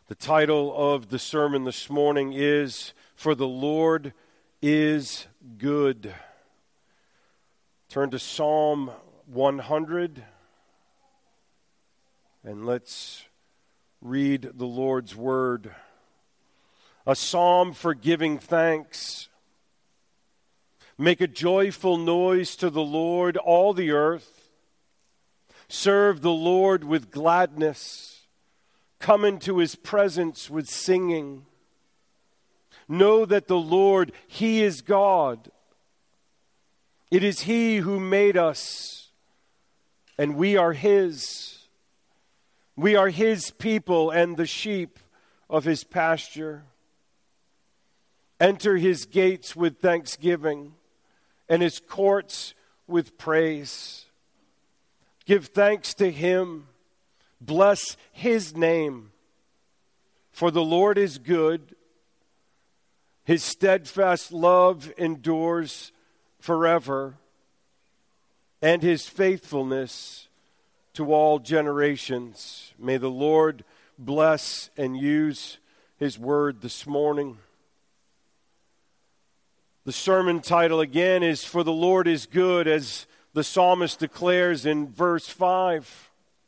The title of the sermon this morning is, "For the Lord is Good." Turn to Psalm 100 and let's read the Lord's Word. A psalm for giving thanks. Make a joyful noise to the Lord, all the earth. Serve the Lord with gladness. Come into His presence with singing. Know that the Lord, He is God. It is He who made us, and we are His. We are His people and the sheep of His pasture. Enter His gates with thanksgiving and His courts with praise. Give thanks to Him. Bless His name. For the Lord is good. His steadfast love endures forever, and His faithfulness to all generations. May the Lord bless and use His word this morning. The sermon title again is "For the Lord is Good," as the psalmist declares in verse 5.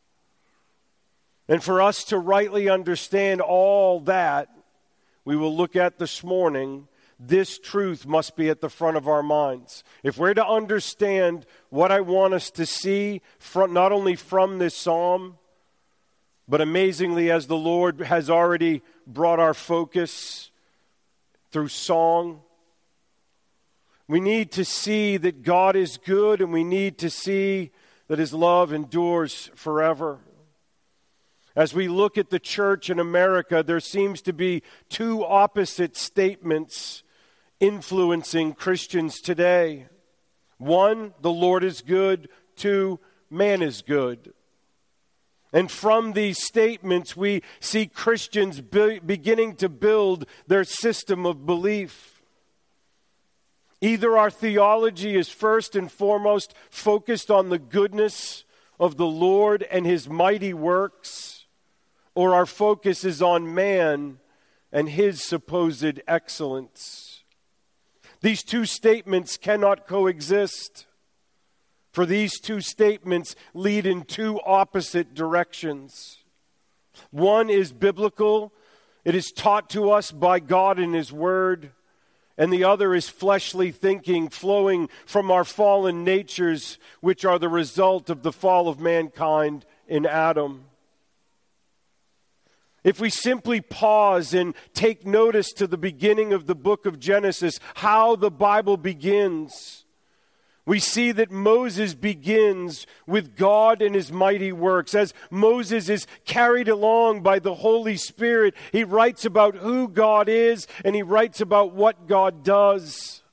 And for us to rightly understand all that we will look at this morning, this truth must be at the front of our minds. If we're to understand what I want us to see, not only from this psalm, but amazingly as the Lord has already brought our focus through song, we need to see that God is good, and we need to see that His love endures forever. As we look at the church in America, there seems to be two opposite statements influencing Christians today. One, the Lord is good. Two, man is good. And from these statements, we see Christians beginning to build their system of belief. Either our theology is first and foremost focused on the goodness of the Lord and His mighty works, or our focus is on man and his supposed excellence. These two statements cannot coexist, for these two statements lead in two opposite directions. One is biblical. It is taught to us by God in His Word. And the other is fleshly thinking flowing from our fallen natures, which are the result of the fall of mankind in Adam. If we simply pause and take notice to the beginning of the book of Genesis, how the Bible begins, we see that Moses begins with God and His mighty works. As Moses is carried along by the Holy Spirit, he writes about who God is and he writes about what God does.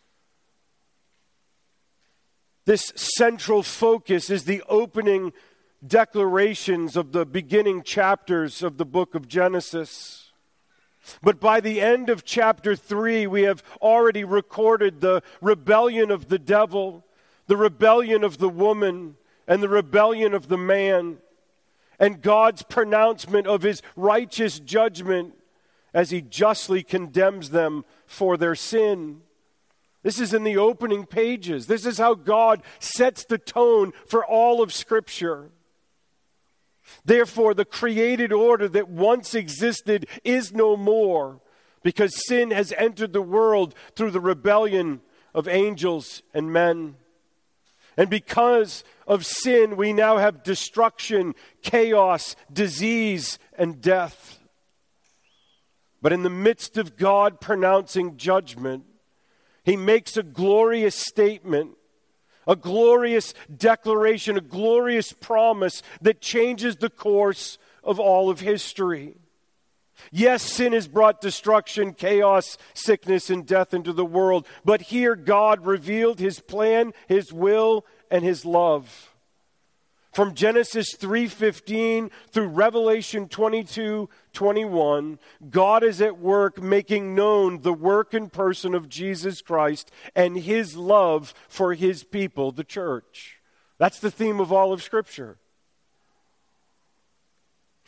This central focus is the opening declarations of the beginning chapters of the book of Genesis. But by the end of chapter 3, we have already recorded the rebellion of the devil, the rebellion of the woman, and the rebellion of the man, and God's pronouncement of His righteous judgment as He justly condemns them for their sin. This is in the opening pages. This is how God sets the tone for all of Scripture. Therefore, the created order that once existed is no more, because sin has entered the world through the rebellion of angels and men. And because of sin, we now have destruction, chaos, disease, and death. But in the midst of God pronouncing judgment, He makes a glorious statement, a glorious declaration, a glorious promise that changes the course of all of history. Yes, sin has brought destruction, chaos, sickness, and death into the world. But here God revealed His plan, His will, and His love. From Genesis 3:15 through Revelation 22:21, God is at work making known the work and person of Jesus Christ and His love for His people, the church. That's the theme of all of Scripture.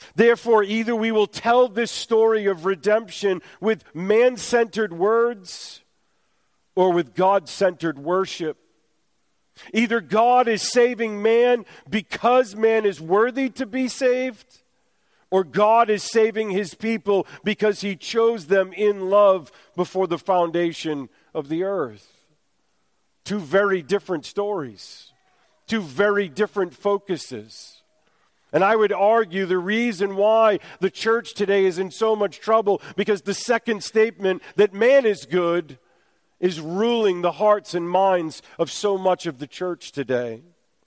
Therefore, either we will tell this story of redemption with man-centered words or with God-centered worship. Either God is saving man because man is worthy to be saved, or God is saving his people because he chose them in love before the foundation of the earth. Two very different stories, two very different focuses. And I would argue the reason why the church today is in so much trouble, because the second statement that man is good is ruling the hearts and minds of so much of the church today.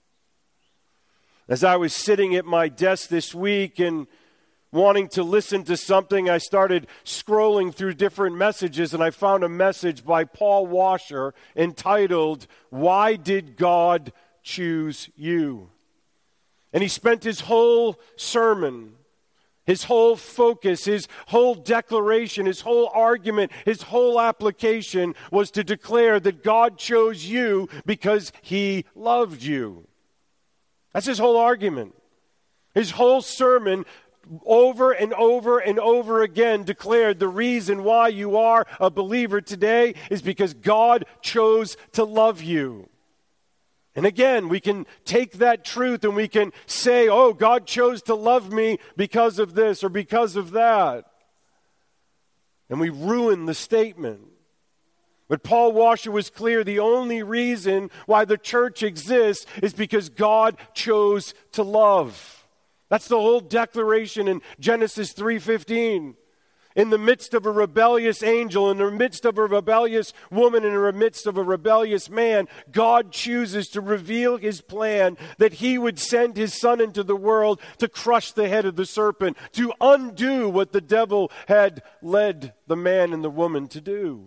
As I was sitting at my desk this week and wanting to listen to something, I started scrolling through different messages, and I found a message by Paul Washer entitled, "Why Did God Choose You?" And he spent his whole sermon, his whole focus, his whole declaration, his whole argument, his whole application was to declare that God chose you because he loved you. That's his whole argument. His whole sermon over and over and over again declared the reason why you are a believer today is because God chose to love you. And again, we can take that truth and we can say, oh, God chose to love me because of this or because of that. And we ruin the statement. But Paul Washer was clear, the only reason why the church exists is because God chose to love. That's the whole declaration in Genesis 3:15. In the midst of a rebellious angel, in the midst of a rebellious woman, in the midst of a rebellious man, God chooses to reveal his plan that he would send his son into the world to crush the head of the serpent, to undo what the devil had led the man and the woman to do.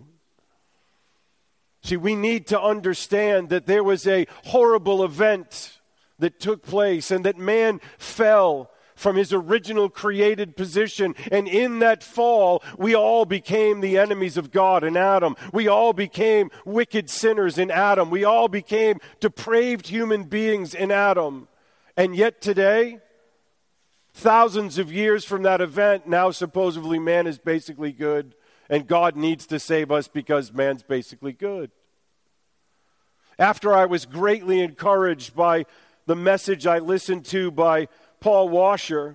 See, we need to understand that there was a horrible event that took place and that man fell from his original created position. And in that fall, we all became the enemies of God in Adam. We all became wicked sinners in Adam. We all became depraved human beings in Adam. And yet today, thousands of years from that event, now supposedly man is basically good. And God needs to save us because man's basically good. After I was greatly encouraged by the message I listened to by Paul Washer,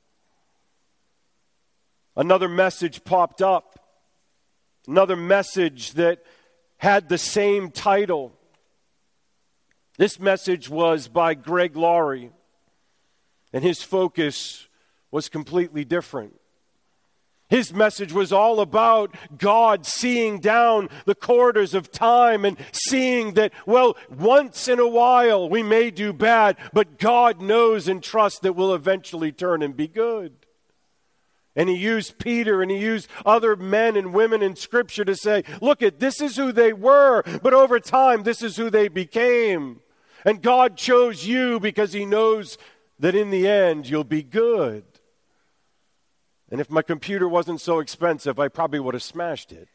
another message popped up. Another message that had the same title. This message was by Greg Laurie, and his focus was completely different. His message was all about God seeing down the corridors of time and seeing that, well, once in a while we may do bad, but God knows and trusts that we'll eventually turn and be good. And he used Peter and he used other men and women in Scripture to say, look, this is who they were, but over time this is who they became. And God chose you because he knows that in the end you'll be good. And if my computer wasn't so expensive, I probably would have smashed it.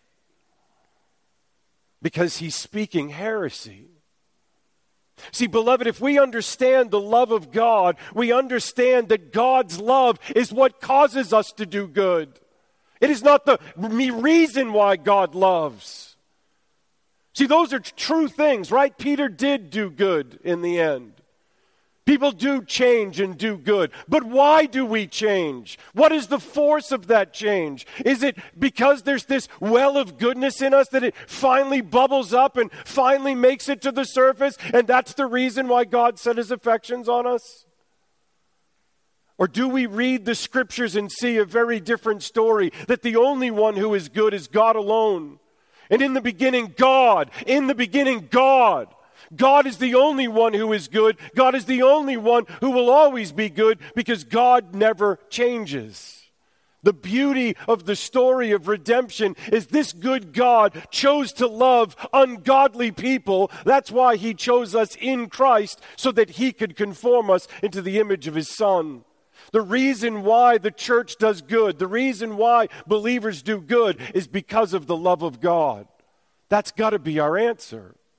Because he's speaking heresy. See, beloved, if we understand the love of God, we understand that God's love is what causes us to do good. It is not the reason why God loves. See, those are true things, right? Peter did do good in the end. People do change and do good. But why do we change? What is the force of that change? Is it because there's this well of goodness in us that it finally bubbles up and finally makes it to the surface, and that's the reason why God set his affections on us? Or do we read the Scriptures and see a very different story, that the only one who is good is God alone? And in the beginning, God. In the beginning, God. God is the only one who is good. God is the only one who will always be good because God never changes. The beauty of the story of redemption is this good God chose to love ungodly people. That's why he chose us in Christ, so that he could conform us into the image of his Son. The reason why the church does good, the reason why believers do good is because of the love of God. That's got to be our answer.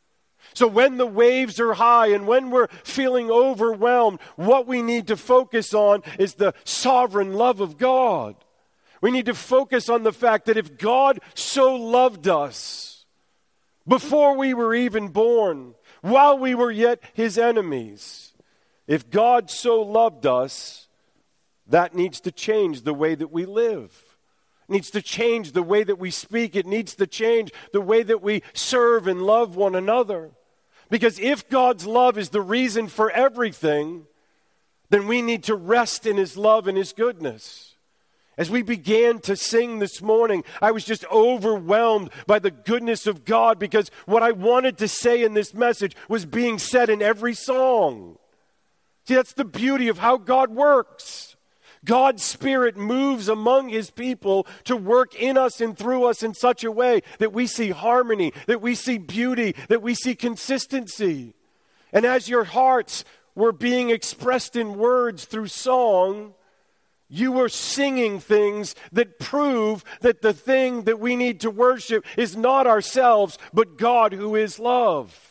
So when the waves are high and when we're feeling overwhelmed, what we need to focus on is the sovereign love of God. We need to focus on the fact that if God so loved us before we were even born, while we were yet his enemies, if God so loved us, that needs to change the way that we live. It needs to change the way that we speak. It needs to change the way that we serve and love one another. Because if God's love is the reason for everything, then we need to rest in his love and his goodness. As we began to sing this morning, I was just overwhelmed by the goodness of God, because what I wanted to say in this message was being said in every song. See, that's the beauty of how God works. God's Spirit moves among his people to work in us and through us in such a way that we see harmony, that we see beauty, that we see consistency. And as your hearts were being expressed in words through song, you were singing things that prove that the thing that we need to worship is not ourselves, but God who is love.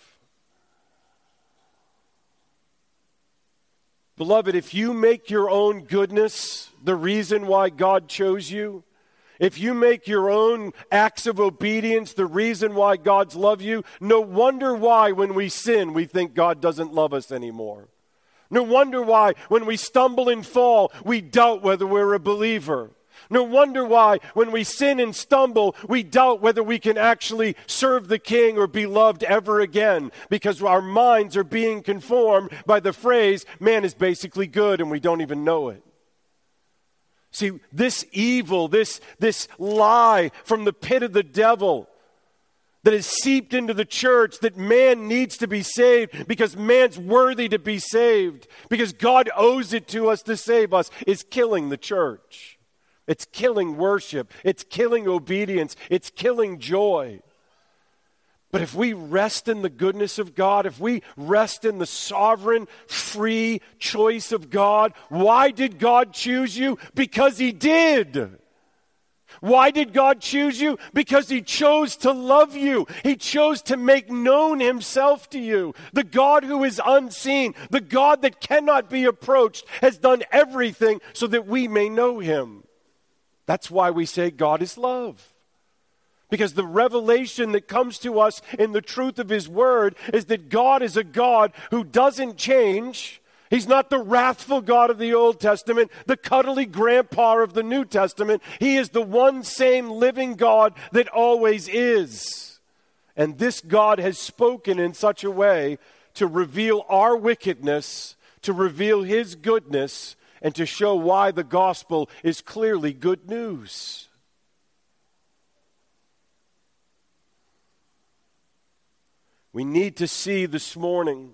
Beloved, if you make your own goodness the reason why God chose you, if you make your own acts of obedience the reason why God's love you, no wonder why when we sin we think God doesn't love us anymore. No wonder why when we stumble and fall we doubt whether we're a believer. No wonder why when we sin and stumble, we doubt whether we can actually serve the King or be loved ever again, because our minds are being conformed by the phrase, man is basically good, and we don't even know it. See, this evil, this lie from the pit of the devil that has seeped into the church, that man needs to be saved because man's worthy to be saved, because God owes it to us to save us, is killing the church. It's killing worship. It's killing obedience. It's killing joy. But if we rest in the goodness of God, if we rest in the sovereign, free choice of God, why did God choose you? Because he did. Why did God choose you? Because he chose to love you. He chose to make known himself to you. The God who is unseen, the God that cannot be approached, has done everything so that we may know him. That's why we say God is love. Because the revelation that comes to us in the truth of his word is that God is a God who doesn't change. He's not the wrathful God of the Old Testament, the cuddly grandpa of the New Testament. He is the one same living God that always is. And this God has spoken in such a way to reveal our wickedness, to reveal his goodness, and to show why the gospel is clearly good news. We need to see this morning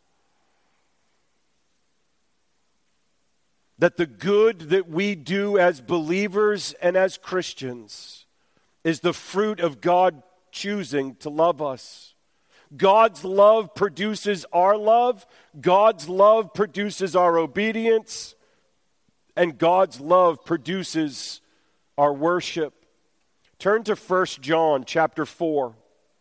that the good that we do as believers and as Christians is the fruit of God choosing to love us. God's love produces our love. God's love produces our obedience. And God's love produces our worship. Turn to 1 John chapter 4.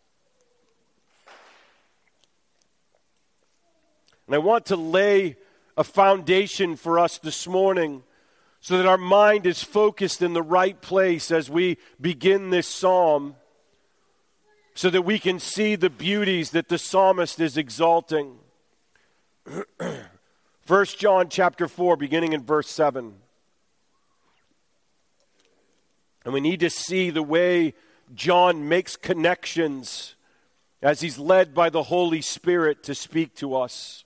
And I want to lay a foundation for us this morning so that our mind is focused in the right place as we begin this psalm, so that we can see the beauties that the psalmist is exalting. 1 John chapter 4, beginning in verse 7. And we need to see the way John makes connections as he's led by the Holy Spirit to speak to us.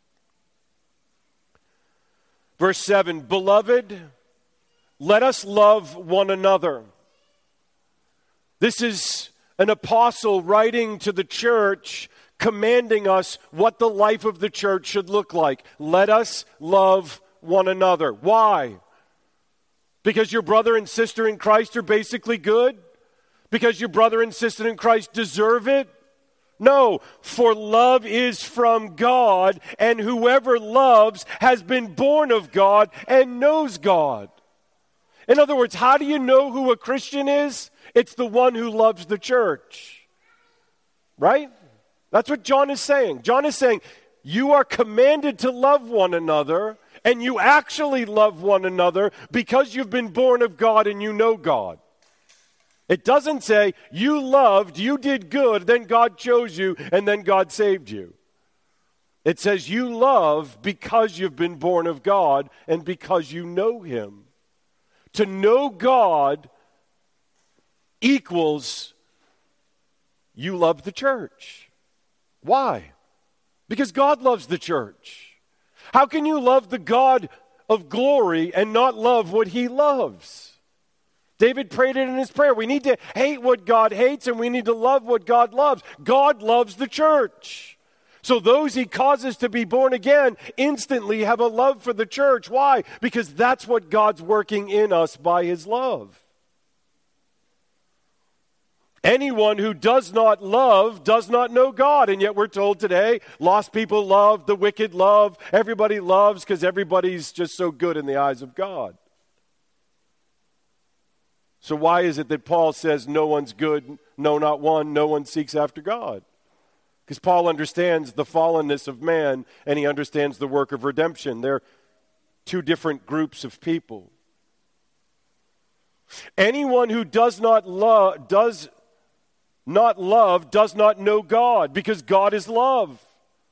Verse 7, Beloved, let us love one another. This is an apostle writing to the church, commanding us what the life of the church should look like. Let us love one another. Why? Because your brother and sister in Christ are basically good? Because your brother and sister in Christ deserve it? No, for love is from God, and whoever loves has been born of God and knows God. In other words, how do you know who a Christian is? It's the one who loves the church. Right? That's what John is saying. John is saying, you are commanded to love one another, and you actually love one another because you've been born of God and you know God. It doesn't say you loved, you did good, then God chose you, and then God saved you. It says you love because you've been born of God and because you know Him. To know God equals you love the church. Why? Because God loves the church. How can you love the God of glory and not love what He loves? David prayed it in his prayer. We need to hate what God hates and we need to love what God loves. God loves the church. So those He causes to be born again instantly have a love for the church. Why? Because that's what God's working in us by His love. Anyone who does not love does not know God. And yet we're told today, lost people love, the wicked love, everybody loves because everybody's just so good in the eyes of God. So why is it that Paul says no one's good, no, not one, no one seeks after God? Because Paul understands the fallenness of man and he understands the work of redemption. They're two different groups of people. Anyone who does not love does not know God, because God is love.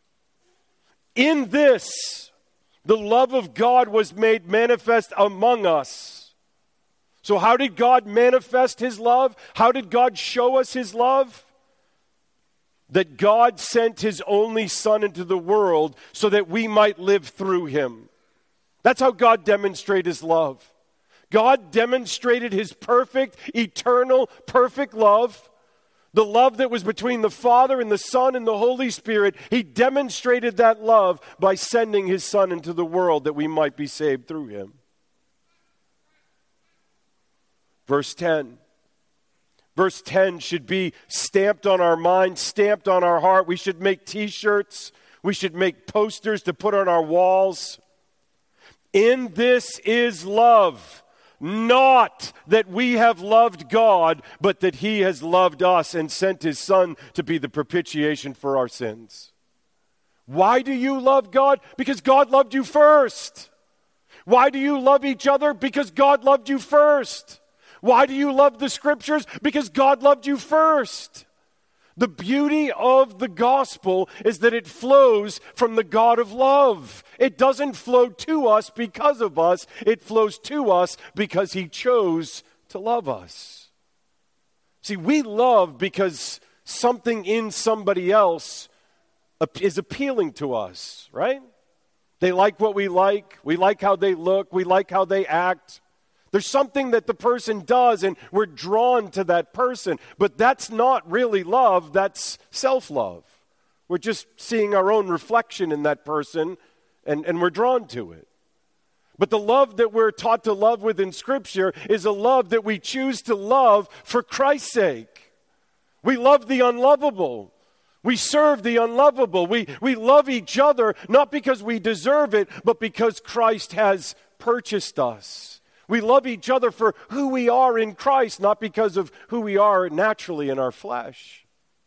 In this, the love of God was made manifest among us. So how did God manifest His love? How did God show us His love? That God sent His only Son into the world so that we might live through Him. That's how God demonstrated His love. God demonstrated His perfect, eternal, perfect love. The love that was between the Father and the Son and the Holy Spirit. He demonstrated that love by sending His Son into the world that we might be saved through Him. Verse 10. Verse 10 should be stamped on our mind, stamped on our heart. We should make t-shirts. We should make posters to put on our walls. In this is love, not that we have loved God, but that He has loved us and sent His Son to be the propitiation for our sins. Why do you love God? Because God loved you first. Why do you love each other? Because God loved you first. Why do you love the Scriptures? Because God loved you first. The beauty of the gospel is that it flows from the God of love. It doesn't flow to us because of us. It flows to us because He chose to love us. See, we love because something in somebody else is appealing to us, right? They like what we like how they look, we like how they act. There's something that the person does and we're drawn to that person. But that's not really love, that's self-love. We're just seeing our own reflection in that person and we're drawn to it. But the love that we're taught to love with in Scripture is a love that we choose to love for Christ's sake. We love the unlovable. We serve the unlovable. We love each other not because we deserve it, but because Christ has purchased us. We love each other for who we are in Christ, not because of who we are naturally in our flesh.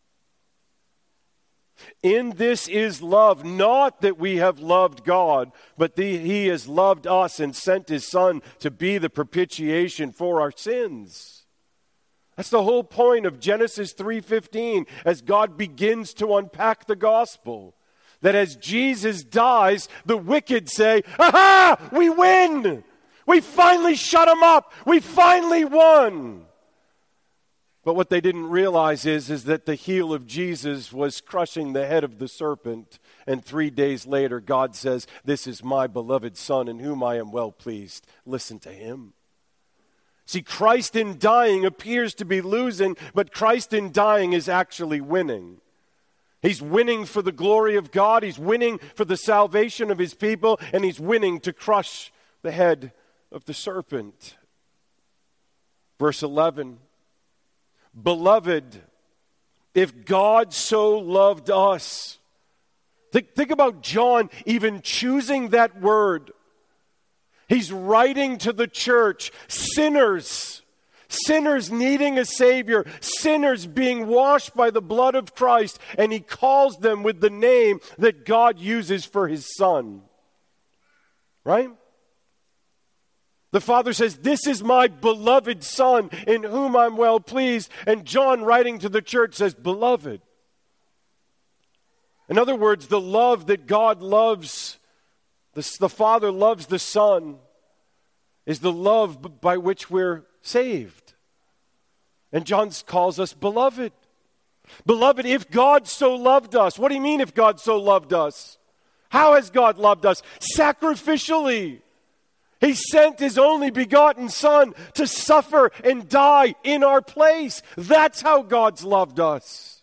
In this is love, not that we have loved God, but He has loved us and sent His Son to be the propitiation for our sins. That's the whole point of Genesis 3:15 as God begins to unpack the gospel. That as Jesus dies, the wicked say, "Aha! We win! We finally shut them up. We finally won." But what they didn't realize is that the heel of Jesus was crushing the head of the serpent. And 3 days later, God says, "This is my beloved Son in whom I am well pleased. Listen to Him." See, Christ in dying appears to be losing, but Christ in dying is actually winning. He's winning for the glory of God. He's winning for the salvation of His people. And He's winning to crush the head of the serpent. Verse 11, beloved, if God so loved us. Think about John even choosing that word. He's writing to the church, sinners Sinners needing a Savior, sinners being washed by the blood of Christ, and he calls them with the name that God uses for his Son. Right? The Father says, "This is my beloved Son, in whom I'm well pleased." And John, writing to the church, says, "Beloved." In other words, the love that God loves, the Father loves the Son, is the love by which we're saved. And John calls us beloved. Beloved, if God so loved us, what do you mean if God so loved us? How has God loved us? Sacrificially. He sent his only begotten Son to suffer and die in our place. That's how God's loved us.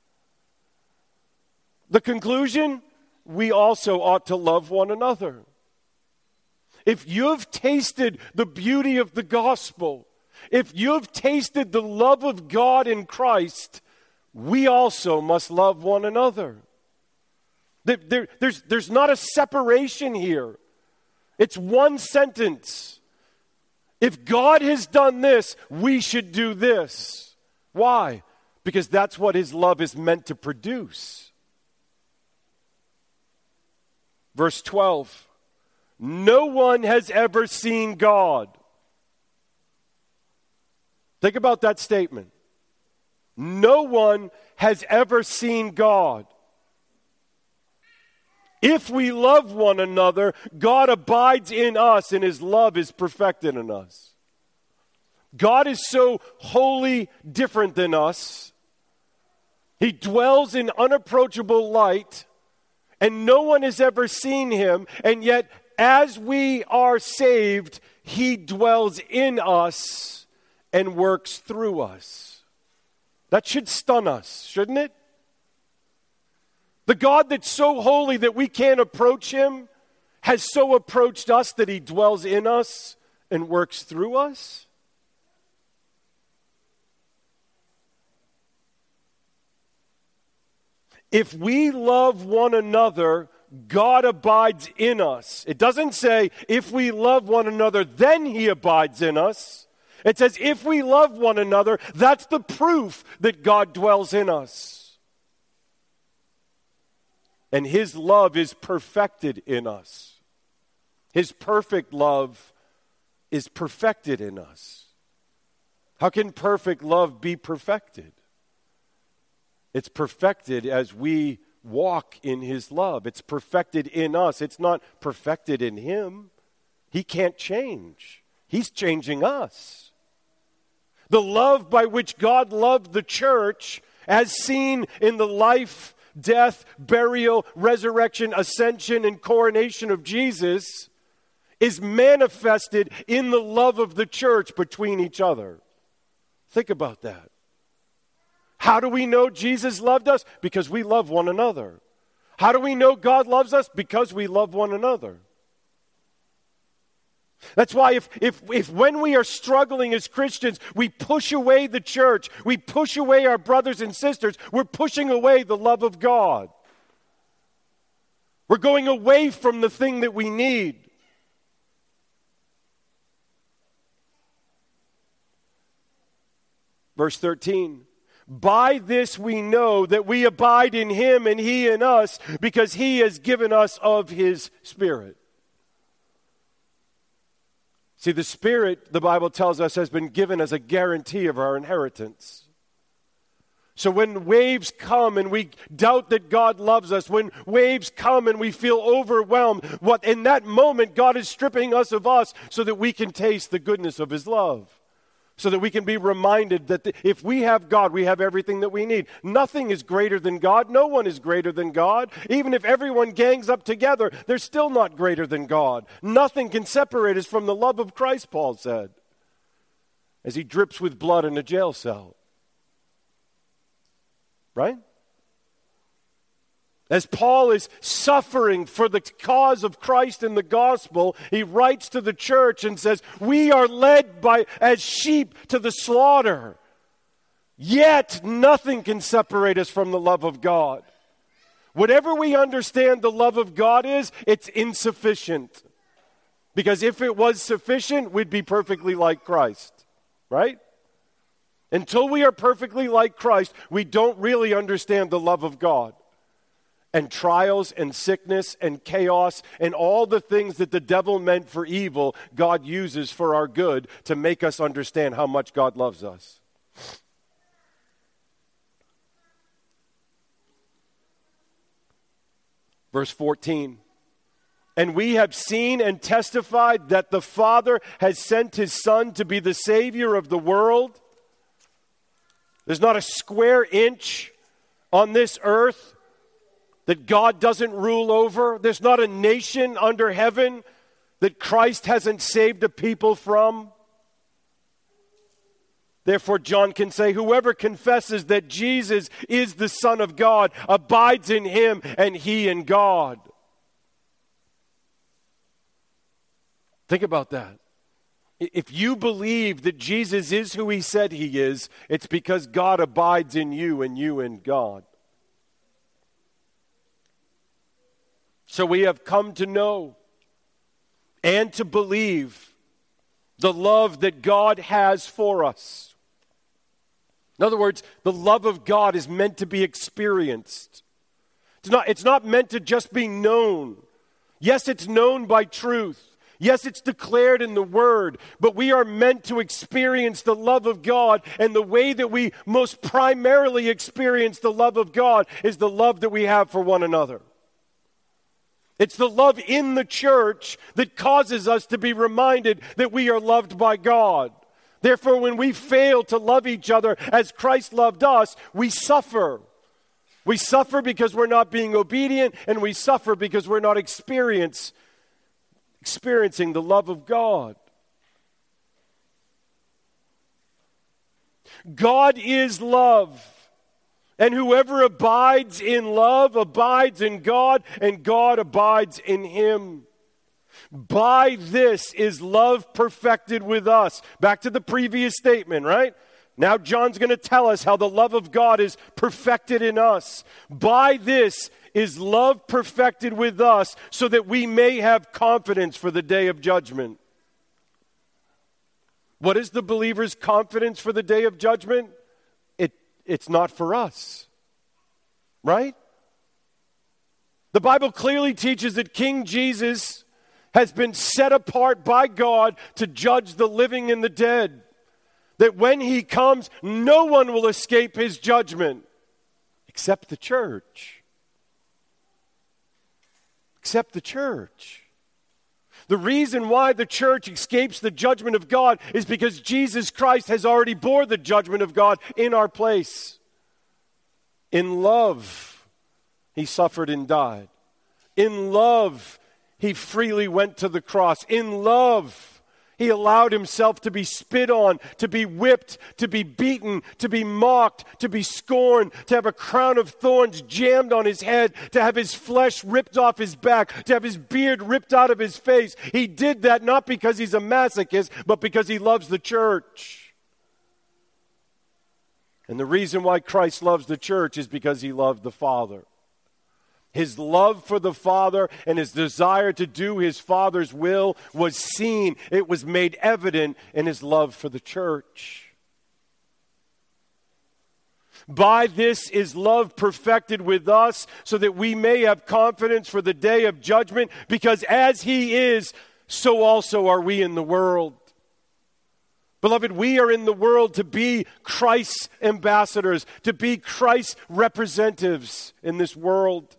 The conclusion, we also ought to love one another. If you've tasted the beauty of the gospel, if you've tasted the love of God in Christ, we also must love one another. There's not a separation here. It's one sentence. If God has done this, we should do this. Why? Because that's what his love is meant to produce. Verse 12. No one has ever seen God. Think about that statement. No one has ever seen God. If we love one another, God abides in us and his love is perfected in us. God is so wholly different than us. He dwells in unapproachable light, and no one has ever seen him, and yet as we are saved, he dwells in us and works through us. That should stun us, shouldn't it? The God that's so holy that we can't approach him has so approached us that he dwells in us and works through us. If we love one another, God abides in us. It doesn't say if we love one another, then he abides in us. It says if we love one another, that's the proof that God dwells in us. And his love is perfected in us. His perfect love is perfected in us. How can perfect love be perfected? It's perfected as we walk in his love. It's perfected in us. It's not perfected in him. He can't change. He's changing us. The love by which God loved the church, as seen in the life, death, burial, resurrection, ascension, and coronation of Jesus, is manifested in the love of the church between each other. Think about that. How do we know Jesus loved us? Because we love one another. How do we know God loves us? Because we love one another. That's why if when we are struggling as Christians, we push away the church, we push away our brothers and sisters, we're pushing away the love of God. We're going away from the thing that we need. Verse 13. By this we know that we abide in him and he in us, because he has given us of his Spirit. See, the Spirit, the Bible tells us, has been given as a guarantee of our inheritance. So when waves come and we doubt that God loves us, when waves come and we feel overwhelmed, in that moment God is stripping us of us so that we can taste the goodness of his love. So that we can be reminded that if we have God, we have everything that we need. Nothing is greater than God. No one is greater than God. Even if everyone gangs up together, they're still not greater than God. Nothing can separate us from the love of Christ, Paul said, as he drips with blood in a jail cell. Right? As Paul is suffering for the cause of Christ in the gospel, he writes to the church and says, we are led as sheep to the slaughter. Yet nothing can separate us from the love of God. Whatever we understand the love of God is, it's insufficient. Because if it was sufficient, we'd be perfectly like Christ. Right? Until we are perfectly like Christ, we don't really understand the love of God. And trials and sickness and chaos and all the things that the devil meant for evil, God uses for our good to make us understand how much God loves us. Verse 14. And we have seen and testified that the Father has sent his Son to be the Savior of the world. There's not a square inch on this earth that God doesn't rule over. There's not a nation under heaven that Christ hasn't saved a people from. Therefore, John can say, whoever confesses that Jesus is the Son of God abides in him and he in God. Think about that. If you believe that Jesus is who he said he is, it's because God abides in you and you in God. So we have come to know and to believe the love that God has for us. In other words, the love of God is meant to be experienced. It's not meant to just be known. Yes, it's known by truth. Yes, it's declared in the Word, but we are meant to experience the love of God, and the way that we most primarily experience the love of God is the love that we have for one another. It's the love in the church that causes us to be reminded that we are loved by God. Therefore, when we fail to love each other as Christ loved us, we suffer. We suffer because we're not being obedient, and we suffer because we're not experiencing the love of God. God is love. And whoever abides in love abides in God, and God abides in him. By this is love perfected with us. Back to the previous statement, right? Now John's going to tell us how the love of God is perfected in us. By this is love perfected with us, so that we may have confidence for the day of judgment. What is the believer's confidence for the day of judgment? It's not for us, right? The Bible clearly teaches that King Jesus has been set apart by God to judge the living and the dead. That when he comes, no one will escape his judgment except the church. Except the church. The reason why the church escapes the judgment of God is because Jesus Christ has already bore the judgment of God in our place. In love, he suffered and died. In love, he freely went to the cross. In love, he allowed himself to be spit on, to be whipped, to be beaten, to be mocked, to be scorned, to have a crown of thorns jammed on his head, to have his flesh ripped off his back, to have his beard ripped out of his face. He did that not because he's a masochist, but because he loves the church. And the reason why Christ loves the church is because he loved the Father. His love for the Father and his desire to do his Father's will was seen. It was made evident in his love for the church. By this is love perfected with us, so that we may have confidence for the day of judgment, because as he is, so also are we in the world. Beloved, we are in the world to be Christ's ambassadors, to be Christ's representatives in this world.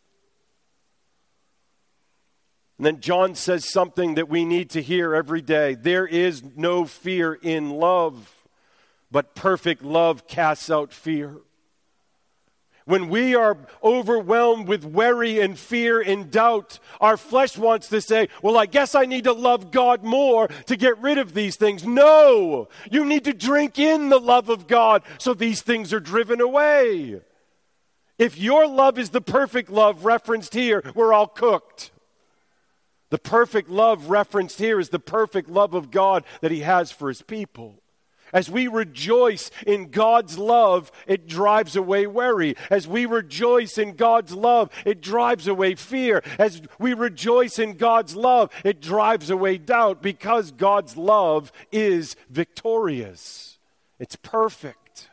And then John says something that we need to hear every day. There is no fear in love, but perfect love casts out fear. When we are overwhelmed with worry and fear and doubt, our flesh wants to say, well, I guess I need to love God more to get rid of these things. No, you need to drink in the love of God so these things are driven away. If your love is the perfect love referenced here, we're all cooked. The perfect love referenced here is the perfect love of God that he has for his people. As we rejoice in God's love, it drives away worry. As we rejoice in God's love, it drives away fear. As we rejoice in God's love, it drives away doubt, because God's love is victorious. It's perfect.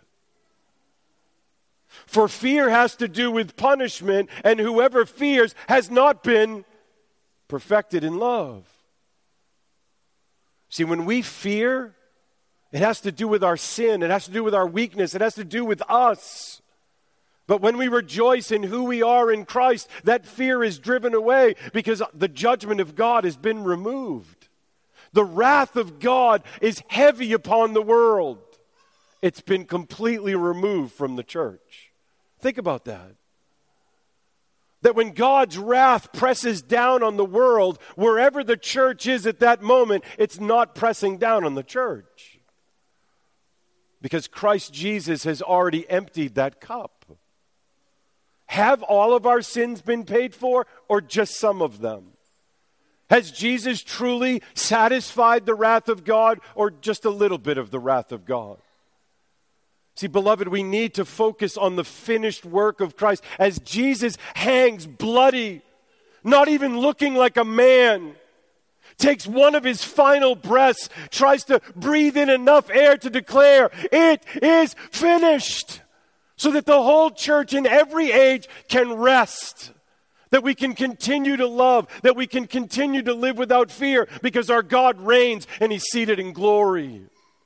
For fear has to do with punishment, and whoever fears has not been perfected in love. See, when we fear, it has to do with our sin. It has to do with our weakness. It has to do with us. But when we rejoice in who we are in Christ, that fear is driven away because the judgment of God has been removed. The wrath of God is heavy upon the world. It's been completely removed from the church. Think about that. That when God's wrath presses down on the world, wherever the church is at that moment, it's not pressing down on the church. Because Christ Jesus has already emptied that cup. Have all of our sins been paid for, or just some of them? Has Jesus truly satisfied the wrath of God, or just a little bit of the wrath of God? See, beloved, we need to focus on the finished work of Christ as Jesus hangs bloody, not even looking like a man, takes one of his final breaths, tries to breathe in enough air to declare, "It is finished," so that the whole church in every age can rest, that we can continue to love, that we can continue to live without fear because our God reigns and He's seated in glory.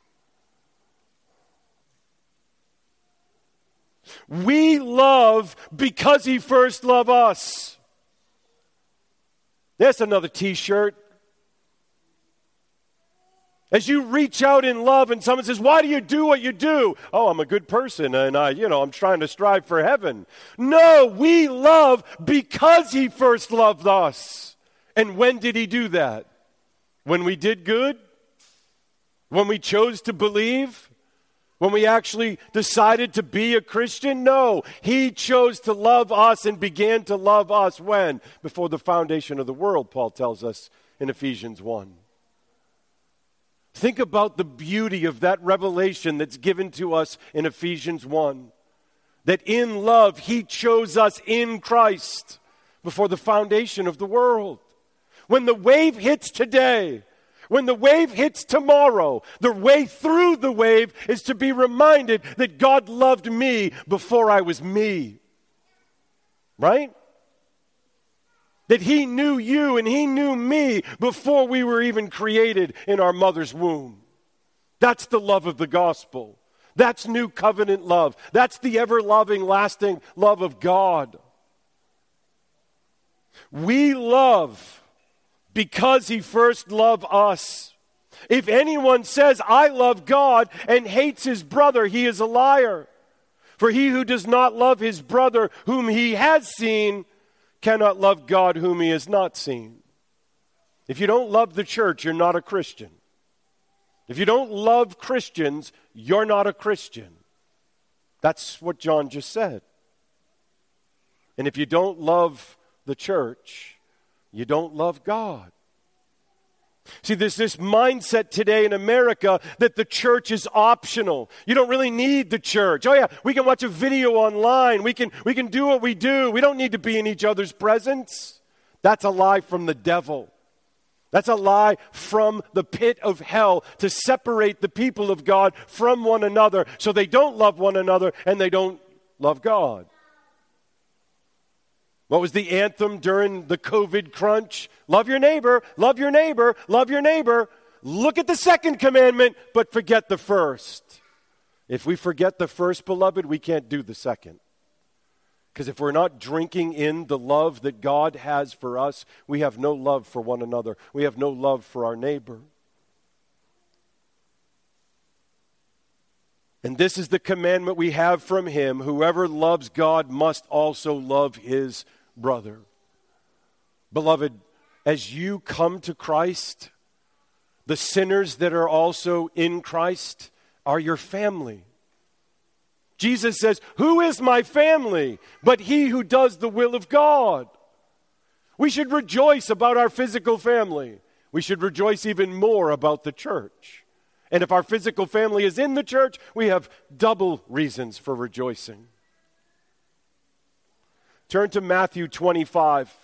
We love because He first loved us. There's another t-shirt. As you reach out in love and someone says, "Why do you do what you do?" "Oh, I'm a good person and I'm trying to strive for heaven." No, we love because He first loved us. And when did He do that? When we did good? When we chose to believe? When we actually decided to be a Christian? No, He chose to love us and began to love us when? Before the foundation of the world, Paul tells us in Ephesians 1. Think about the beauty of that revelation that's given to us in Ephesians 1. That in love, He chose us in Christ before the foundation of the world. When the wave hits today, when the wave hits tomorrow, the way through the wave is to be reminded that God loved me before I was me. Right? That He knew you and He knew me before we were even created in our mother's womb. That's the love of the gospel. That's new covenant love. That's the ever-loving, lasting love of God. We love because He first loved us. If anyone says, "I love God," and hates his brother, he is a liar. For he who does not love his brother whom he has seen cannot love God whom he has not seen. If you don't love the church, you're not a Christian. If you don't love Christians, you're not a Christian. That's what John just said. And if you don't love the church, you don't love God. See, there's this mindset today in America that the church is optional. You don't really need the church. Oh yeah, we can watch a video online. We can do what we do. We don't need to be in each other's presence. That's a lie from the devil. That's a lie from the pit of hell to separate the people of God from one another so they don't love one another and they don't love God. What was the anthem during the COVID crunch? Love your neighbor, love your neighbor, love your neighbor. Look at the second commandment, but forget the first. If we forget the first, beloved, we can't do the second. Because if we're not drinking in the love that God has for us, we have no love for one another. We have no love for our neighbor. And this is the commandment we have from Him. Whoever loves God must also love his brother. Beloved, as you come to Christ, the sinners that are also in Christ are your family. Jesus says, "Who is my family but he who does the will of God?" We should rejoice about our physical family. We should rejoice even more about the church. And if our physical family is in the church, we have double reasons for rejoicing. Turn to Matthew 25.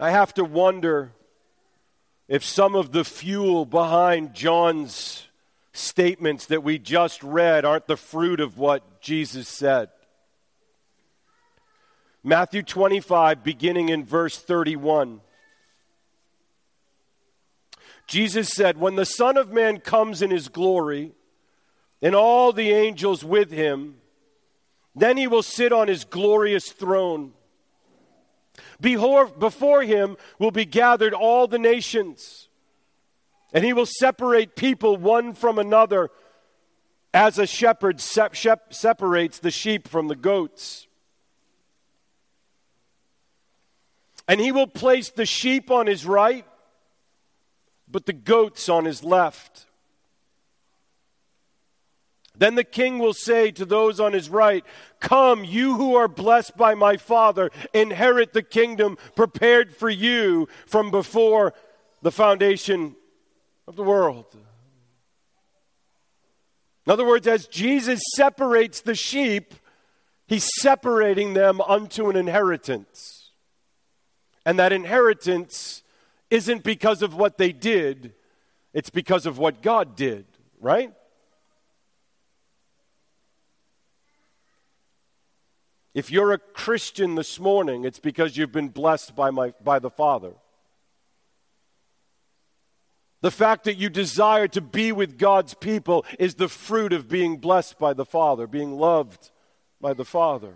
I have to wonder if some of the fuel behind John's statements that we just read aren't the fruit of what Jesus said. Matthew 25, beginning in verse 31. Jesus said, "When the Son of Man comes in his glory, and all the angels with him, then he will sit on his glorious throne. Before him will be gathered all the nations, and he will separate people one from another, as a shepherd separates the sheep from the goats. And he will place the sheep on his right, but the goats on his left. Then the king will say to those on his right, 'Come, you who are blessed by my Father, inherit the kingdom prepared for you from before the foundation of the world.'" In other words, as Jesus separates the sheep, he's separating them unto an inheritance. And that inheritance isn't because of what they did, it's because of what God did, right? If you're a Christian this morning, it's because you've been blessed by the Father. The fact that you desire to be with God's people is the fruit of being blessed by the Father, being loved by the Father.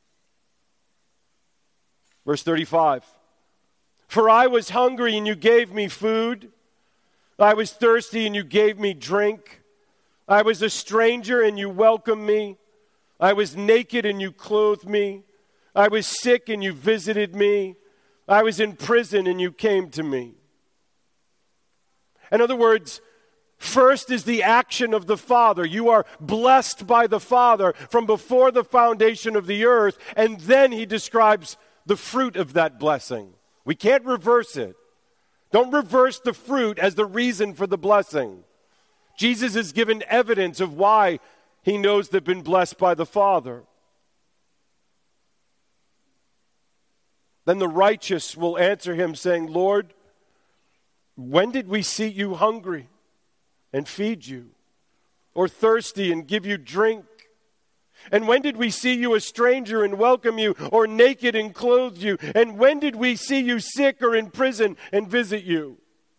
Verse 35. "For I was hungry and you gave me food. I was thirsty and you gave me drink. I was a stranger and you welcomed me. I was naked and you clothed me. I was sick and you visited me. I was in prison and you came to me." In other words, first is the action of the Father. You are blessed by the Father from before the foundation of the earth, and then he describes the fruit of that blessing. We can't reverse it. Don't reverse the fruit as the reason for the blessing. Jesus has given evidence of why he knows they've been blessed by the Father. Then the righteous will answer him saying, "Lord, when did we see you hungry and feed you, or thirsty and give you drink? And when did we see you a stranger and welcome you, or naked and clothe you? And when did we see you sick or in prison and visit you?"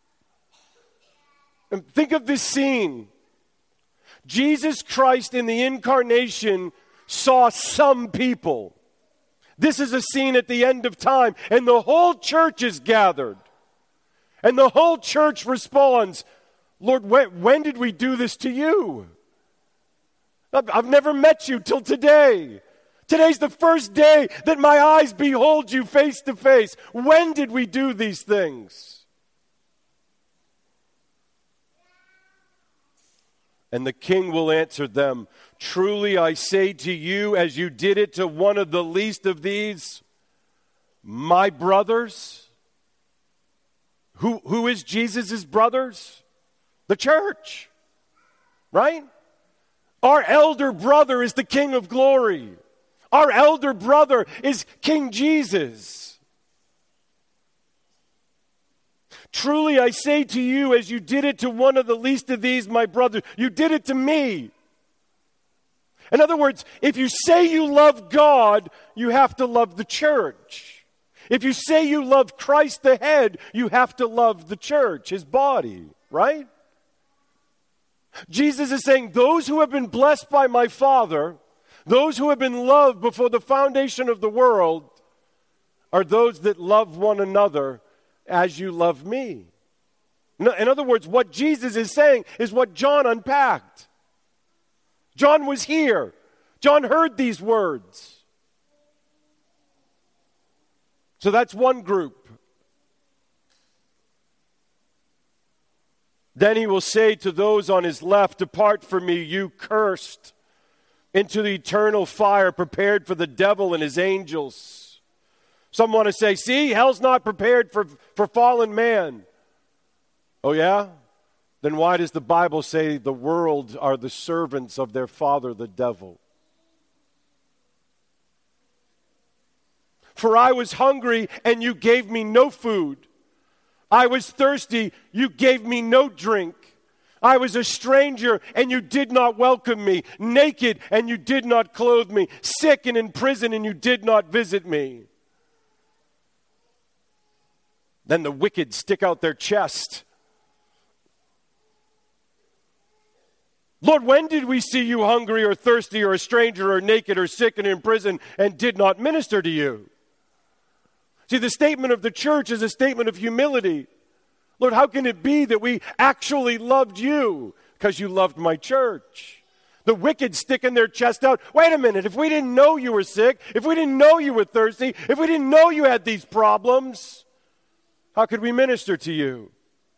And think of this scene. Jesus Christ in the incarnation saw some people. This is a scene at the end of time, and the whole church is gathered. And the whole church responds, "Lord, when did we do this to you? I've never met you till today. Today's the first day that my eyes behold you face to face. When did we do these things?" And the king will answer them, "Truly I say to you, as you did it to one of the least of these, my brothers." Who is Jesus' brothers? The church, right? Our elder brother is the King of glory. Our elder brother is King Jesus. "Truly I say to you, as you did it to one of the least of these, my brothers, you did it to me." In other words, if you say you love God, you have to love the church. If you say you love Christ the head, you have to love the church, his body, right? Jesus is saying, those who have been blessed by my Father, those who have been loved before the foundation of the world, are those that love one another as you love me. In other words, what Jesus is saying is what John unpacked. John was here. John heard these words. So that's one group. Then he will say to those on his left, "Depart from me, you cursed, into the eternal fire prepared for the devil and his angels." Some want to say, "See, hell's not prepared for fallen man." Oh yeah? Then why does the Bible say the world are the servants of their father, the devil? For I was hungry, and you gave me no food. I was thirsty, you gave me no drink. I was a stranger, and you did not welcome me. Naked, and you did not clothe me. Sick and in prison, and you did not visit me. Then the wicked stick out their chest. Lord, when did we see you hungry or thirsty or a stranger or naked or sick and in prison and did not minister to you? See, the statement of the church is a statement of humility. Lord, how can it be that we actually loved you? Because you loved my church. The wicked sticking their chest out. Wait a minute, if we didn't know you were sick, if we didn't know you were thirsty, if we didn't know you had these problems, how could we minister to you?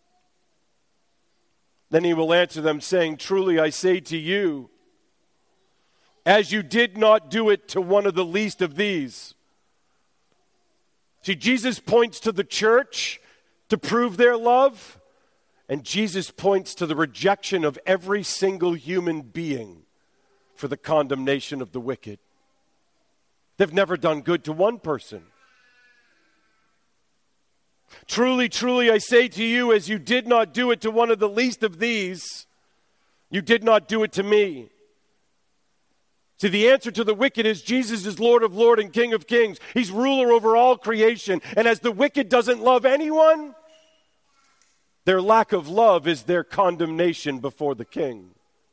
Then he will answer them saying, truly I say to you, as you did not do it to one of the least of these. See, Jesus points to the church to prove their love, and Jesus points to the rejection of every single human being for the condemnation of the wicked. They've never done good to one person. Truly, truly, I say to you, as you did not do it to one of the least of these, you did not do it to me. See, the answer to the wicked is Jesus is Lord of Lords and King of Kings. He's ruler over all creation. And as the wicked doesn't love anyone, their lack of love is their condemnation before the King.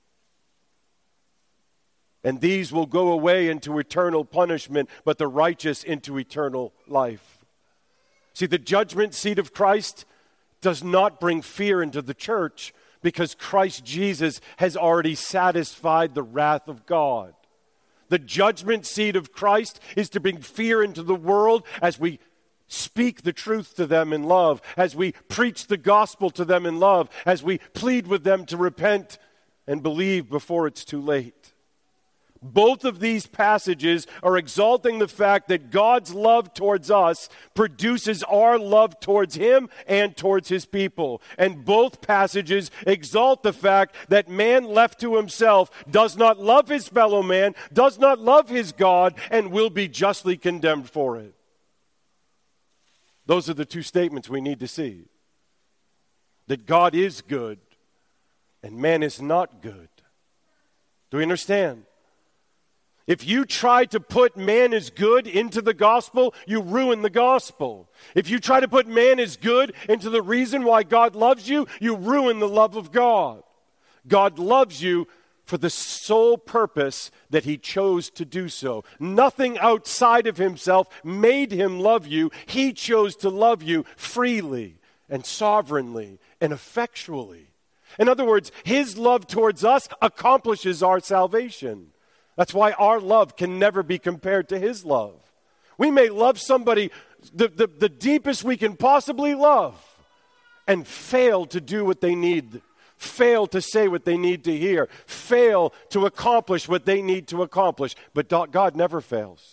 And these will go away into eternal punishment, but the righteous into eternal life. See, the judgment seat of Christ does not bring fear into the church because Christ Jesus has already satisfied the wrath of God. The judgment seat of Christ is to bring fear into the world as we speak the truth to them in love, as we preach the gospel to them in love, as we plead with them to repent and believe before it's too late. Both of these passages are exalting the fact that God's love towards us produces our love towards Him and towards His people. And both passages exalt the fact that man left to himself does not love his fellow man, does not love his God, and will be justly condemned for it. Those are the two statements we need to see. That God is good and man is not good. Do we understand? If you try to put man is good into the gospel, you ruin the gospel. If you try to put man is good into the reason why God loves you, you ruin the love of God. God loves you for the sole purpose that He chose to do so. Nothing outside of Himself made Him love you. He chose to love you freely and sovereignly and effectually. In other words, His love towards us accomplishes our salvation. That's why our love can never be compared to His love. We may love somebody the deepest we can possibly love and fail to do what they need, fail to say what they need to hear, fail to accomplish what they need to accomplish. But God never fails.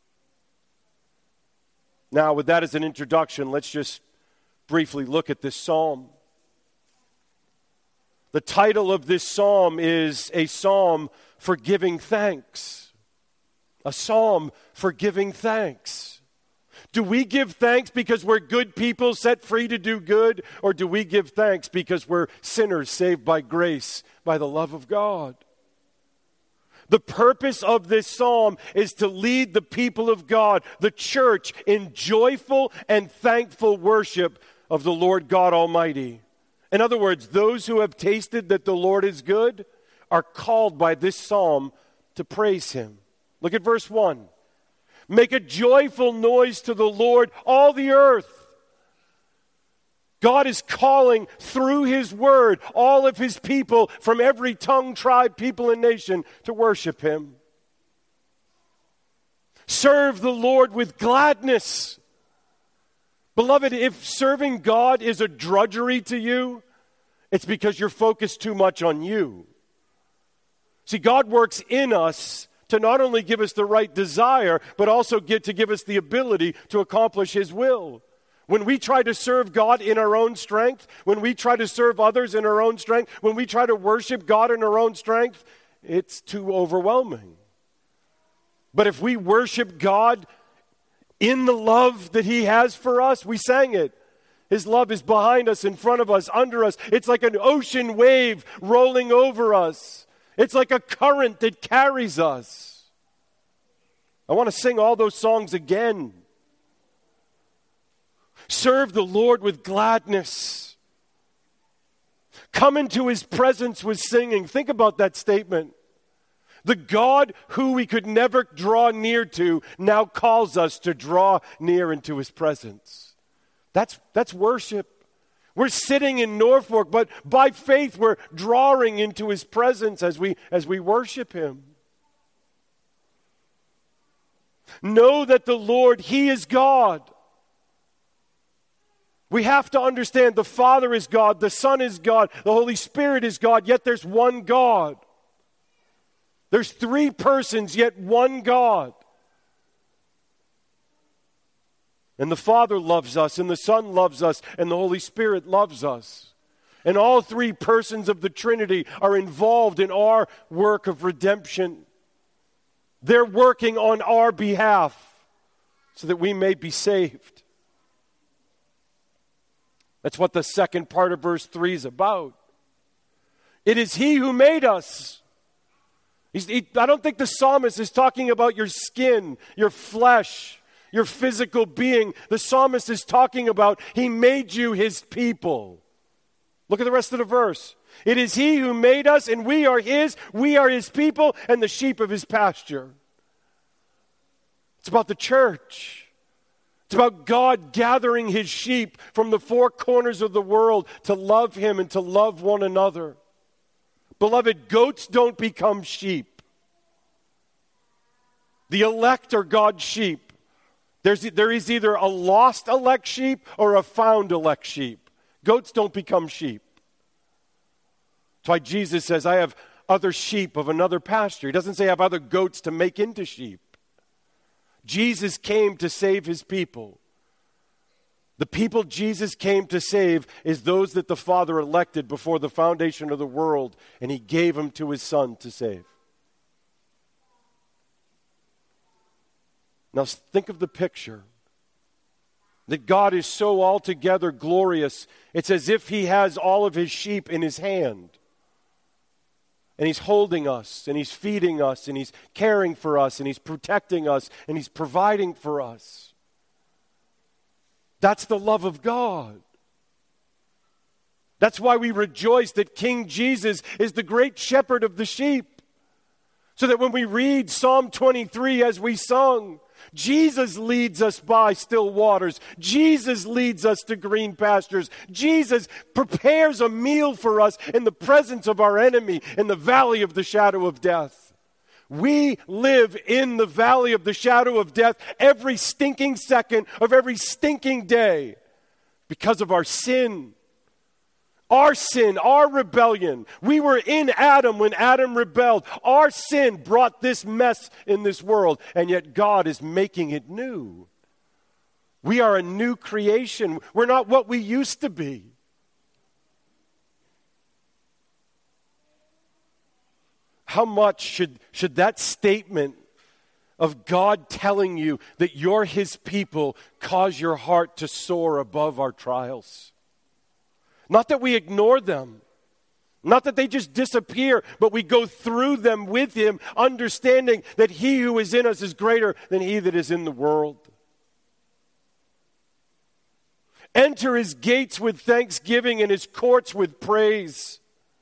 Now, with that as an introduction, let's just briefly look at this psalm. The title of this psalm is a psalm for giving thanks. A psalm for giving thanks. Do we give thanks because we're good people set free to do good? Or do we give thanks because we're sinners saved by grace, by the love of God? The purpose of this psalm is to lead the people of God, the church, in joyful and thankful worship of the Lord God Almighty. In other words, those who have tasted that the Lord is good are called by this psalm to praise Him. Look at verse 1. Make a joyful noise to the Lord, all the earth. God is calling through His word all of His people from every tongue, tribe, people, and nation to worship Him. Serve the Lord with gladness. Beloved, if serving God is a drudgery to you, it's because you're focused too much on you. See, God works in us to not only give us the right desire, but also to give us the ability to accomplish His will. When we try to serve God in our own strength, when we try to serve others in our own strength, when we try to worship God in our own strength, it's too overwhelming. But if we worship God in the love that he has for us. We sang it. His love is behind us, in front of us, under us. It's like an ocean wave rolling over us. It's like a current that carries us. I want to sing all those songs again. Serve the Lord with gladness. Come into his presence with singing. Think about that statement. The God who we could never draw near to now calls us to draw near into his presence. That's worship. We're sitting in Norfolk, but by faith we're drawing into his presence as we worship him. Know that the Lord, he is God. We have to understand the Father is God, the Son is God, the Holy Spirit is God, yet there's one God. There's three persons, yet one God. And the Father loves us, and the Son loves us, and the Holy Spirit loves us. And all three persons of the Trinity are involved in our work of redemption. They're working on our behalf so that we may be saved. That's what the second part of verse 3 is about. It is he who made us. I don't think the psalmist is talking about your skin, your flesh, your physical being. The psalmist is talking about he made you his people. Look at the rest of the verse. It is he who made us, and we are his people, and the sheep of his pasture. It's about the church. It's about God gathering his sheep from the four corners of the world to love him and to love one another. Beloved, goats don't become sheep. The elect are God's sheep. There is either a lost elect sheep or a found elect sheep. Goats don't become sheep. That's why Jesus says, I have other sheep of another pasture. He doesn't say I have other goats to make into sheep. Jesus came to save his people. The people Jesus came to save is those that the Father elected before the foundation of the world, and he gave them to his Son to save. Now think of the picture. That God is so altogether glorious, it's as if he has all of his sheep in his hand. And he's holding us, and he's feeding us, and he's caring for us, and he's protecting us, and he's providing for us. That's the love of God. That's why we rejoice that King Jesus is the great shepherd of the sheep. So that when we read Psalm 23 as we sung, Jesus leads us by still waters. Jesus leads us to green pastures. Jesus prepares a meal for us in the presence of our enemy in the valley of the shadow of death. We live in the valley of the shadow of death every stinking second of every stinking day because of our sin. Our sin, our rebellion. We were in Adam when Adam rebelled. Our sin brought this mess in this world, and yet God is making it new. We are a new creation. We're not what we used to be. How much should that statement of God telling you that you're his people cause your heart to soar above our trials? Not that we ignore them. Not that they just disappear, but we go through them with him, understanding that he who is in us is greater than he that is in the world. Enter his gates with thanksgiving and his courts with praise.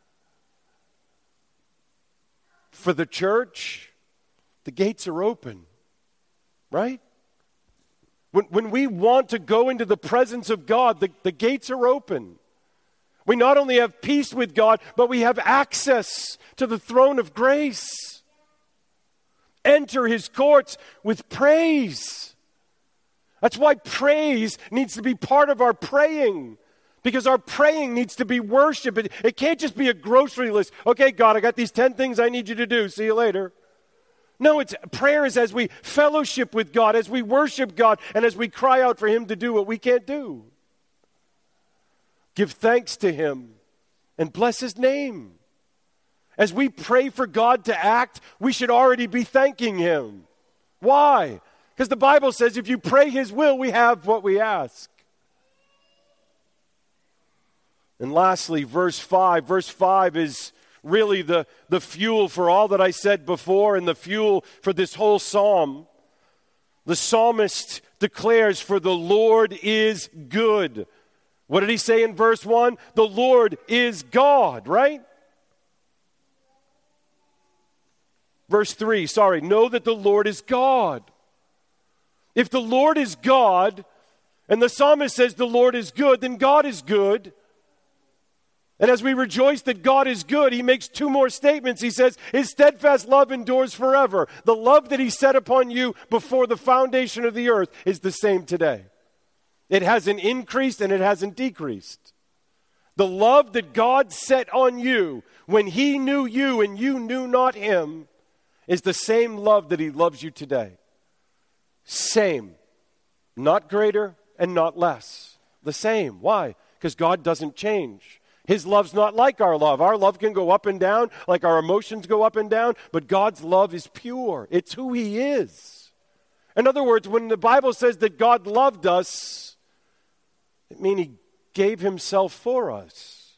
For the church, the gates are open, right? When we want to go into the presence of God, the gates are open. We not only have peace with God, but we have access to the throne of grace. Enter his courts with praise. That's why praise needs to be part of our praying. Because our praying needs to be worship. It can't just be a grocery list. Okay, God, I got these 10 things I need you to do. See you later. No, prayer is as we fellowship with God, as we worship God, and as we cry out for him to do what we can't do. Give thanks to him and bless his name. As we pray for God to act, we should already be thanking him. Why? Because the Bible says if you pray His will, we have what we ask. And lastly, verse 5. Verse 5 is really the fuel for all that I said before and the fuel for this whole psalm. The psalmist declares, "For the Lord is good." What did he say in verse 1? The Lord is God, right? Verse 3, know that the Lord is God. If the Lord is God, and the psalmist says the Lord is good, then God is good. And as we rejoice that God is good, he makes two more statements. He says, His steadfast love endures forever. The love that He set upon you before the foundation of the earth is the same today. It hasn't increased and it hasn't decreased. The love that God set on you when He knew you and you knew not Him is the same love that He loves you today. Same. Not greater and not less. The same. Why? Because God doesn't change. His love's not like our love. Our love can go up and down, like our emotions go up and down, but God's love is pure. It's who He is. In other words, when the Bible says that God loved us, it means He gave Himself for us.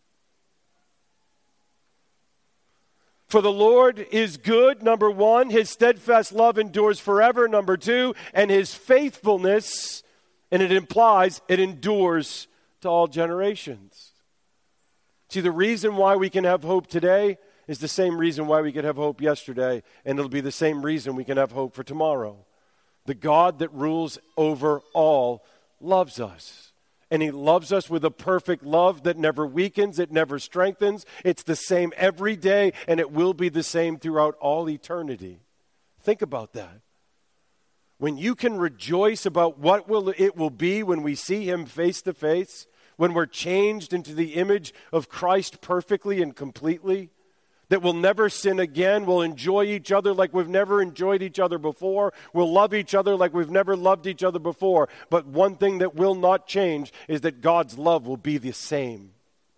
For the Lord is good, number one. His steadfast love endures forever, number two. And His faithfulness, and it implies it endures to all generations. See, the reason why we can have hope today is the same reason why we could have hope yesterday, and it'll be the same reason we can have hope for tomorrow. The God that rules over all loves us. And He loves us with a perfect love that never weakens, it never strengthens. It's the same every day, and it will be the same throughout all eternity. Think about that. When you can rejoice about what it will be when we see Him face to face, when we're changed into the image of Christ perfectly and completely, that we'll never sin again, we'll enjoy each other like we've never enjoyed each other before, we'll love each other like we've never loved each other before. But one thing that will not change is that God's love will be the same.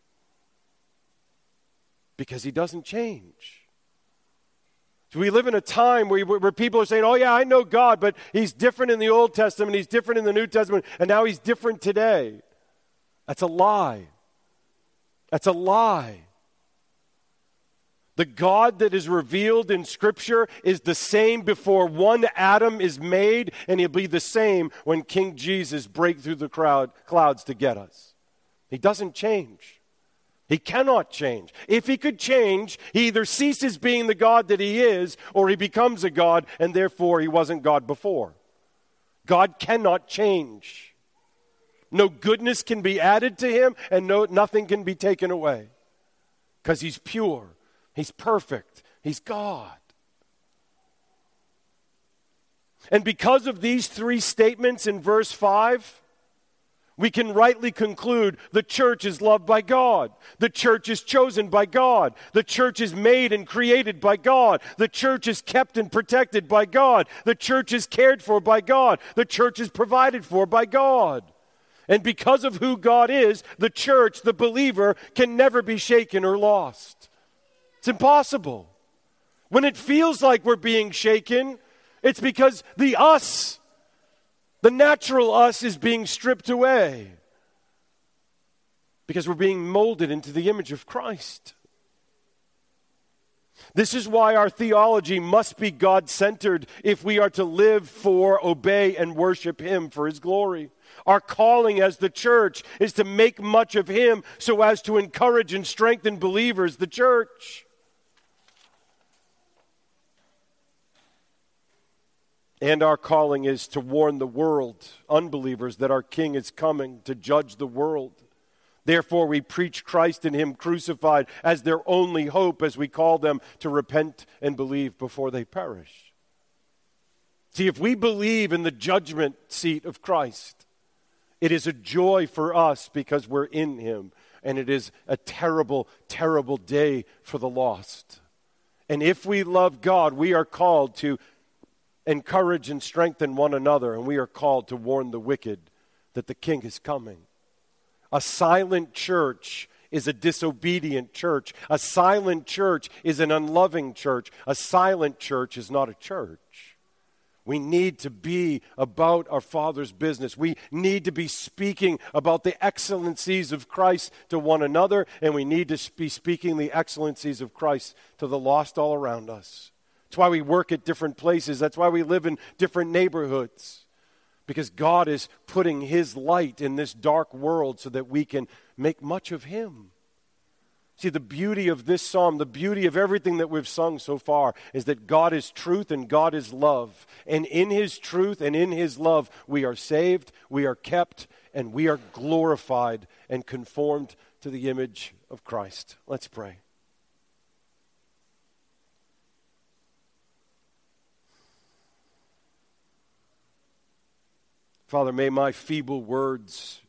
Because He doesn't change. So we live in a time where people are saying, oh yeah, I know God, but He's different in the Old Testament, He's different in the New Testament, and now He's different today. That's a lie. That's a lie. The God that is revealed in Scripture is the same before one atom is made, and He'll be the same when King Jesus breaks through the clouds to get us. He doesn't change. He cannot change. If He could change, He either ceases being the God that He is, or He becomes a God, and therefore He wasn't God before. God cannot change. No goodness can be added to Him, and nothing can be taken away. Because He's pure. He's perfect. He's God. And because of these three statements in verse 5, we can rightly conclude the church is loved by God. The church is chosen by God. The church is made and created by God. The church is kept and protected by God. The church is cared for by God. The church is provided for by God. And because of who God is, the church, the believer, can never be shaken or lost. It's impossible. When it feels like we're being shaken, it's because the us, the natural us, is being stripped away. Because we're being molded into the image of Christ. This is why our theology must be God-centered if we are to live for, obey, and worship Him for His glory. Our calling as the church is to make much of Him so as to encourage and strengthen believers, the church. And our calling is to warn the world, unbelievers, that our King is coming to judge the world. Therefore, we preach Christ and Him crucified as their only hope as we call them to repent and believe before they perish. See, if we believe in the judgment seat of Christ, it is a joy for us because we're in Him. And it is a terrible, terrible day for the lost. And if we love God, we are called to encourage and strengthen one another, and we are called to warn the wicked that the King is coming. A silent church is a disobedient church. A silent church is an unloving church. A silent church is not a church. We need to be about our Father's business. We need to be speaking about the excellencies of Christ to one another, and we need to be speaking the excellencies of Christ to the lost all around us. That's why we work at different places. That's why we live in different neighborhoods. Because God is putting His light in this dark world so that we can make much of Him. See, the beauty of this psalm, the beauty of everything that we've sung so far, is that God is truth and God is love. And in His truth and in His love, we are saved, we are kept, and we are glorified and conformed to the image of Christ. Let's pray. Father, may my feeble words,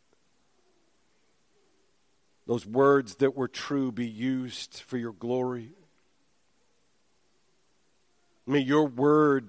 those words that were true, be used for your glory. May your word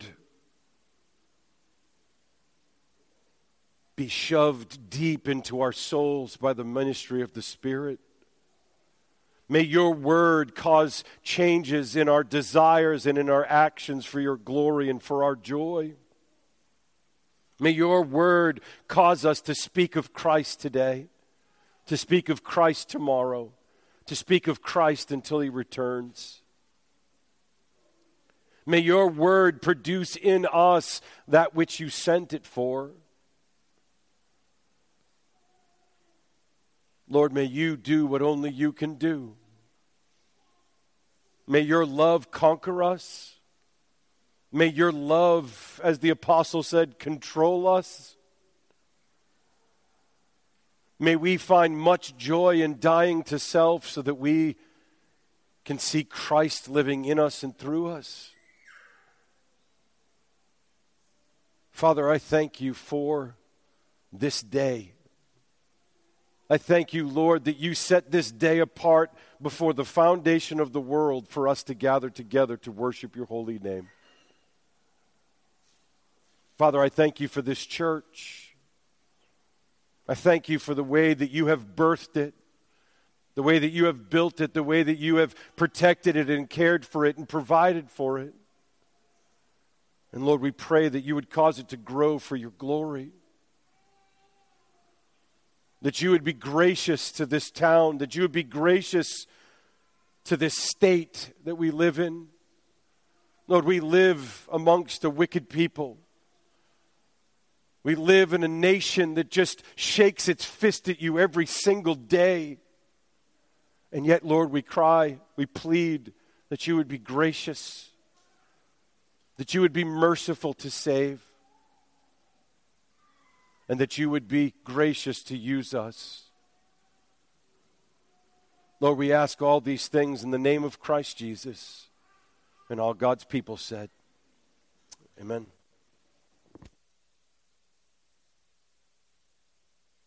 be shoved deep into our souls by the ministry of the Spirit. May your word cause changes in our desires and in our actions for your glory and for our joy. May your word cause us to speak of Christ today, to speak of Christ tomorrow, to speak of Christ until He returns. May your word produce in us that which you sent it for. Lord, may you do what only you can do. May your love conquer us. May your love, as the apostle said, control us. May we find much joy in dying to self so that we can see Christ living in us and through us. Father, I thank you for this day. I thank you, Lord, that you set this day apart before the foundation of the world for us to gather together to worship your holy name. Father, I thank you for this church. I thank you for the way that you have birthed it, the way that you have built it, the way that you have protected it and cared for it and provided for it. And Lord, we pray that you would cause it to grow for your glory, that you would be gracious to this town, that you would be gracious to this state that we live in. Lord, we live amongst a wicked people. We live in a nation that just shakes its fist at you every single day. And yet, Lord, we cry, we plead that you would be gracious, that you would be merciful to save, and that you would be gracious to use us. Lord, we ask all these things in the name of Christ Jesus. And all God's people said, amen.